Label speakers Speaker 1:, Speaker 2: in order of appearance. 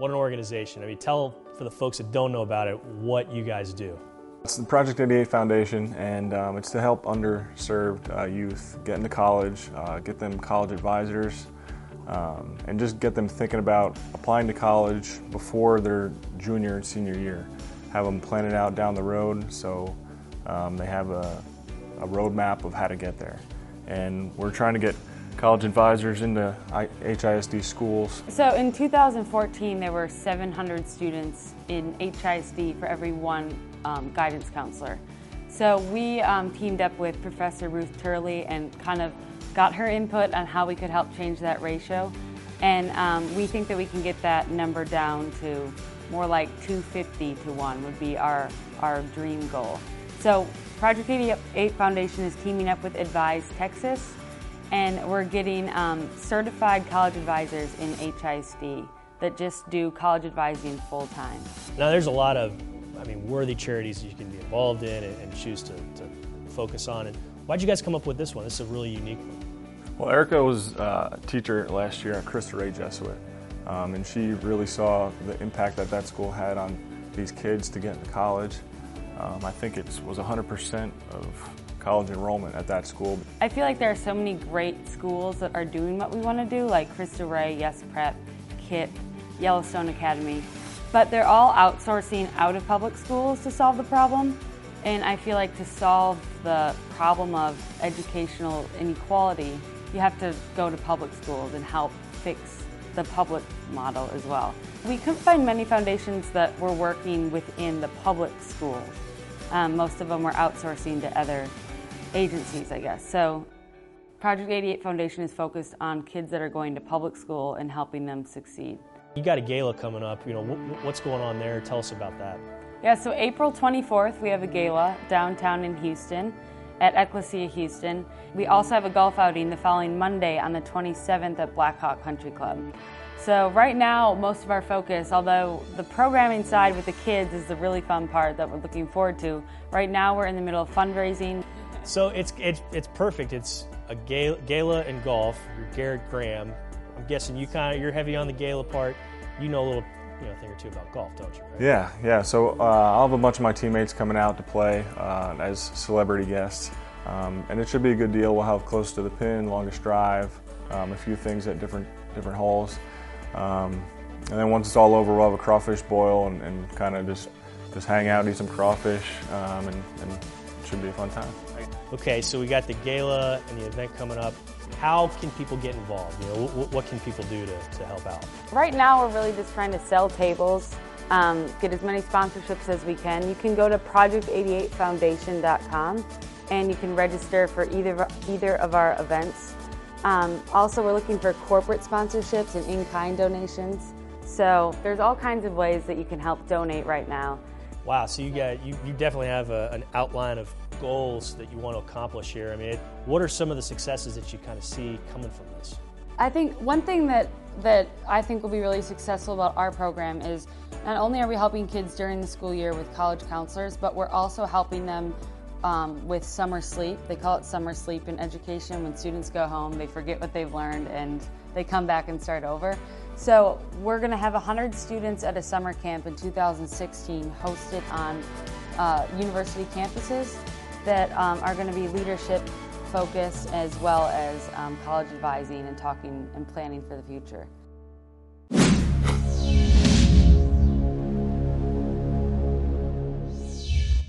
Speaker 1: What an organization. I mean, tell, for the folks that don't know about it, what you guys do.
Speaker 2: It's the Project 88 Foundation, and it's to help underserved youth get into college, get them college advisors, and just get them thinking about applying to college before their junior and senior year. Have them plan it out down the road so they have a roadmap of how to get there. And we're trying to get college advisors into HISD schools.
Speaker 3: So in 2014, there were 700 students in HISD for every one guidance counselor. So we teamed up with Professor Ruth Turley and kind of got her input on how we could help change that ratio. And we think that we can get that number down to more like 250 to 1 would be our dream goal. So Project 88 Foundation is teaming up with Advise Texas, and we're getting certified college advisors in HISD that just do college advising full time.
Speaker 1: Now there's a lot of, worthy charities you can be involved in and choose to focus on. And why'd you guys come up with this one? This is a really unique one.
Speaker 2: Well, Erica was a teacher last year at Cristo Rey Jesuit, and she really saw the impact that that school had on these kids to get into college. I think it was 100% of college enrollment at that school.
Speaker 3: I feel like there are so many great schools that are doing what we want to do, like Cristo Rey, Yes Prep, KIPP, Yellowstone Academy, but they're all outsourcing out of public schools to solve the problem. And I feel like to solve the problem of educational inequality, you have to go to public schools and help fix the public model as well. We couldn't find many foundations that were working within the public schools. Most of them were outsourcing to other agencies, I guess. So Project 88 Foundation is focused on kids that are going to public school and helping them succeed.
Speaker 1: You got a gala coming up. What's going on there? Tell us about that.
Speaker 3: Yeah, so April 24th, we have a gala downtown in Houston at Ecclesia Houston. We also have a golf outing the following Monday on the 27th at Blackhawk Country Club. So right now, most of our focus, although the programming side with the kids is the really fun part that we're looking forward to, right now we're in the middle of fundraising.
Speaker 1: So it's perfect. It's a gala and golf. You're Garrett Graham. I'm guessing you're heavy on the gala part. You know a little thing or two about golf, don't you? Right?
Speaker 2: Yeah. So I'll have a bunch of my teammates coming out to play as celebrity guests, and it should be a good deal. We'll have close to the pin, longest drive, a few things at different holes, and then once it's all over, we'll have a crawfish boil and kind of just hang out, eat some crawfish, and it should be a fun time.
Speaker 1: Okay, so we got the gala and the event coming up. How can people get involved? What can people do to help out?
Speaker 3: Right now, we're really just trying to sell tables, get as many sponsorships as we can. You can go to project88foundation.com and you can register for either of our events. Also, we're looking for corporate sponsorships and in-kind donations. So there's all kinds of ways that you can help donate right now.
Speaker 1: Wow, so you definitely have an outline of goals that you want to accomplish here. What are some of the successes that you kind of see coming from this?
Speaker 3: I think one thing that I think will be really successful about our program is not only are we helping kids during the school year with college counselors, but we're also helping them with summer sleep. They call it summer sleep in education. When students go home, they forget what they've learned and they come back and start over. So we're going to have 100 students at a summer camp in 2016 hosted on university campuses that are going to be leadership focused as well as college advising and talking and planning for the future.